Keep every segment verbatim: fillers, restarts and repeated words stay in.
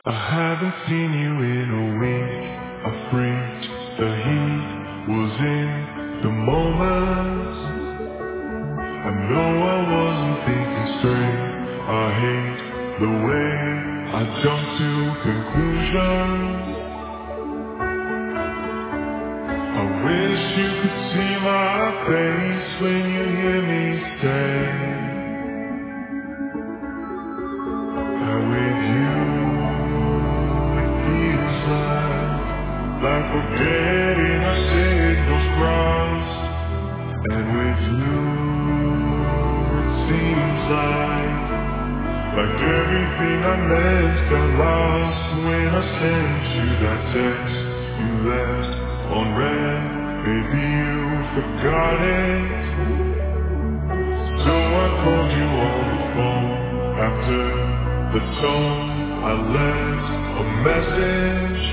I haven't seen you in a week. I freaked. The heat was in the moment. I know I wasn't thinking straight. I hate the way I jump to conclusions. I wish you could see my face when you hear me say that with you it feels like like we're getting our signals crossed. And with you it seems like like everything I meant got lost when I sent you that text you left on red. Maybe you forgot it. So I called you on the phone after the tone I left a message.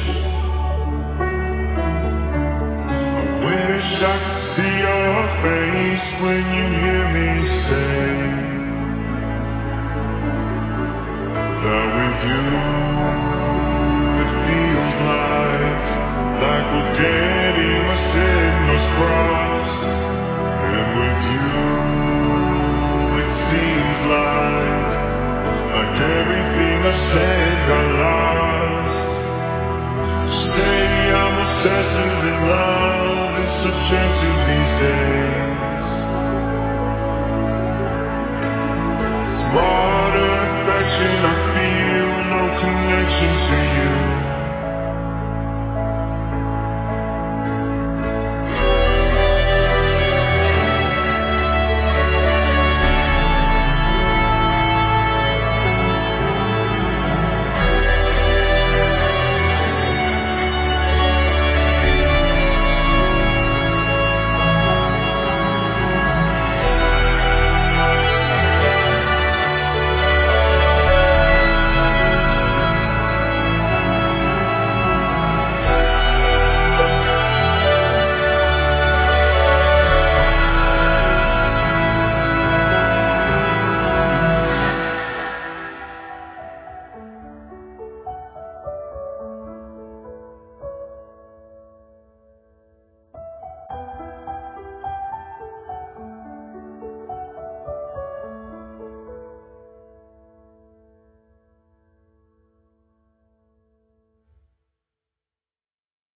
I wish I could see your face when you hear me say that with you it feels like like we're dead.